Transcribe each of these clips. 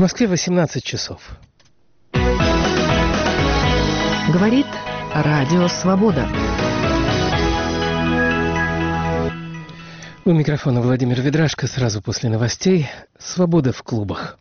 Москве 18 часов. Говорит Радио Свобода. У микрофона Владимир Ведрашко. Сразу после новостей. Свобода в клубах.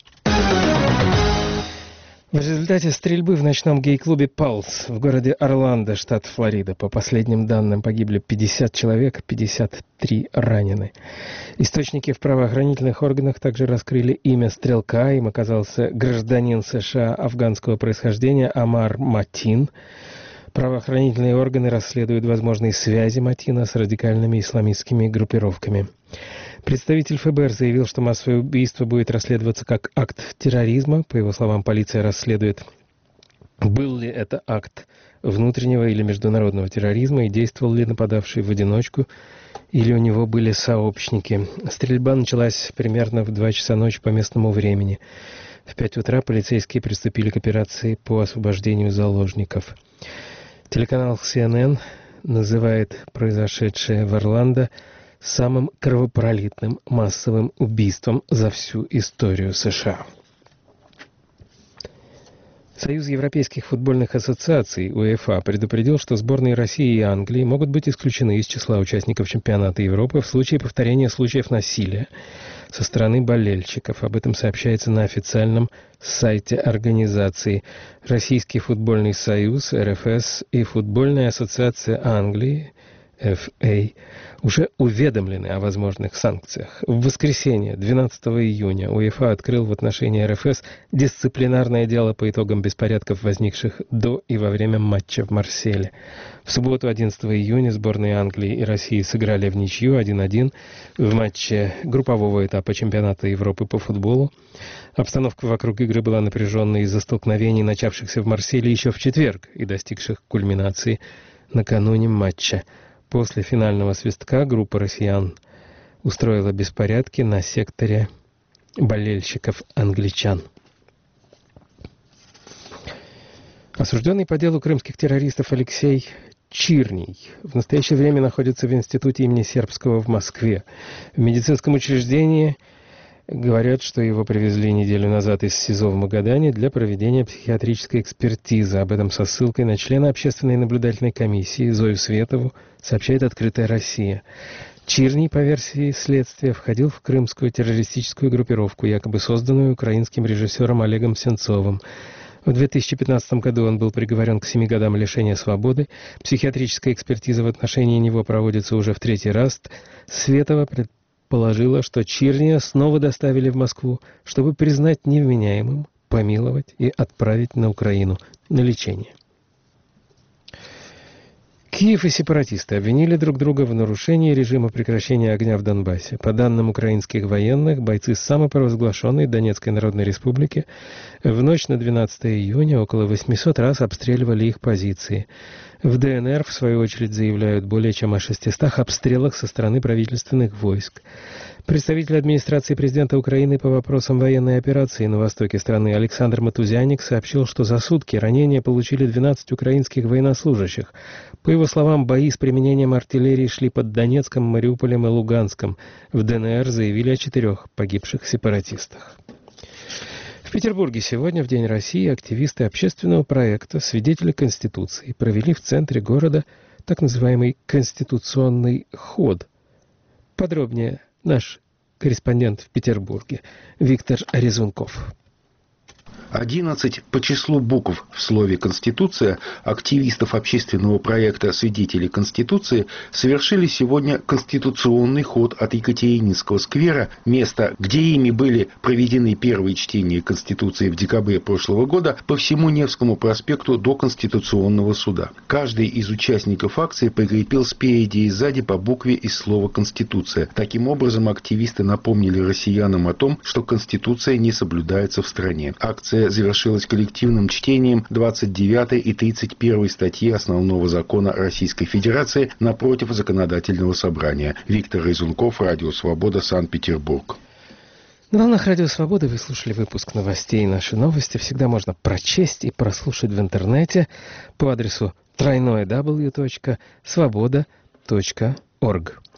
В результате стрельбы в ночном гей-клубе «Палс» в городе Орландо, штат Флорида, по последним данным, погибли 50 человек, 53 ранены. Источники в правоохранительных органах также раскрыли имя стрелка. Им оказался гражданин США афганского происхождения Амар Матин. Правоохранительные органы расследуют возможные связи Матина с радикальными исламистскими группировками. Представитель ФБР заявил, что массовое убийство будет расследоваться как акт терроризма. По его словам, полиция расследует, был ли это акт внутреннего или международного терроризма и действовал ли нападавший в одиночку, или у него были сообщники. Стрельба началась примерно в 2 часа ночи по местному времени. В 5 утра полицейские приступили к операции по освобождению заложников. Телеканал CNN называет произошедшее в Орландо самым кровопролитным массовым убийством за всю историю США. Союз Европейских футбольных ассоциаций УЕФА предупредил, что сборные России и Англии могут быть исключены из числа участников чемпионата Европы в случае повторения случаев насилия со стороны болельщиков. Об этом сообщается на официальном сайте организации. Российский футбольный союз, РФС, и Футбольная ассоциация Англии, FA, уже уведомлены о возможных санкциях. В воскресенье, 12 июня, УЕФА открыл в отношении РФС дисциплинарное дело по итогам беспорядков, возникших до и во время матча в Марселе. В субботу, 11 июня, сборные Англии и России сыграли в ничью 1-1 в матче группового этапа чемпионата Европы по футболу. Обстановка вокруг игры была напряженной из-за столкновений, начавшихся в Марселе еще в четверг и достигших кульминации накануне матча. После финального свистка группа россиян устроила беспорядки на секторе болельщиков-англичан. Осужденный по делу крымских террористов Алексей Чирний в настоящее время находится в институте имени Сербского в Москве. В медицинском учреждении говорят, что его привезли неделю назад из СИЗО в Магадане для проведения психиатрической экспертизы. Об этом со ссылкой на члена общественной наблюдательной комиссии Зою Светову сообщает «Открытая Россия». Чирний, по версии следствия, входил в крымскую террористическую группировку, якобы созданную украинским режиссером Олегом Сенцовым. В 2015 году он был приговорен к 7 годам лишения свободы. Психиатрическая экспертиза в отношении него проводится уже в 3-й раз. Светова предположила, что Чирния снова доставили в Москву, чтобы признать невменяемым, помиловать и отправить на Украину на лечение. Киев и сепаратисты обвинили друг друга в нарушении режима прекращения огня в Донбассе. По данным украинских военных, бойцы самопровозглашенной Донецкой Народной Республики в ночь на 12 июня около 800 раз обстреливали их позиции. В ДНР, в свою очередь, заявляют более чем о 600 обстрелах со стороны правительственных войск. Представитель администрации президента Украины по вопросам военной операции на востоке страны Александр Матузяник сообщил, что за сутки ранения получили 12 украинских военнослужащих. По его словам, бои с применением артиллерии шли под Донецком, Мариуполем и Луганском. В ДНР заявили о 4 погибших сепаратистах. В Петербурге сегодня, в День России, активисты общественного проекта «Свидетели Конституции» провели в центре города так называемый «Конституционный ход». Подробнее наш корреспондент в Петербурге Виктор Резунков. 11 по числу букв в слове «Конституция» активистов общественного проекта «Свидетели Конституции» совершили сегодня конституционный ход от Екатерининского сквера, места, где ими были проведены первые чтения Конституции в декабре прошлого года, по всему Невскому проспекту до Конституционного суда. Каждый из участников акции прикрепил спереди и сзади по букве из слова «Конституция». Таким образом, активисты напомнили россиянам о том, что Конституция не соблюдается в стране. Акция завершилась коллективным чтением 29 и 31 статьи Основного закона Российской Федерации напротив Законодательного собрания. Виктор Резунков, Радио Свобода, Санкт-Петербург. На волнах Радио Свободы вы слушали выпуск новостей. Наши новости всегда можно прочесть и прослушать в интернете по адресу www.svoboda.org.